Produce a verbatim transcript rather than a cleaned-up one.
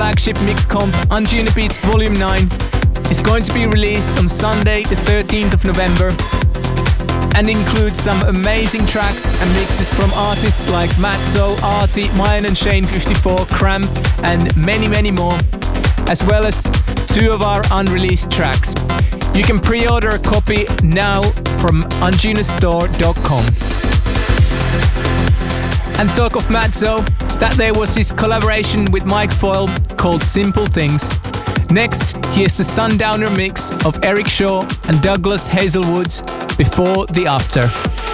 flagship mix comp Anjunabeats Volume nine is going to be released on Sunday the thirteenth of November and includes some amazing tracks and mixes from artists like Matzo, Arty, Mayan and Shane fifty-four, Cramp and many many more, as well as two of our unreleased tracks. You can pre-order a copy now from anjunastore dot com. And talk of Matzo, that there was his collaboration with Mike Foyle called Simple Things. Next, here's the Sundowner mix of Eric Shaw and Douglas Hazelwood's Before the After.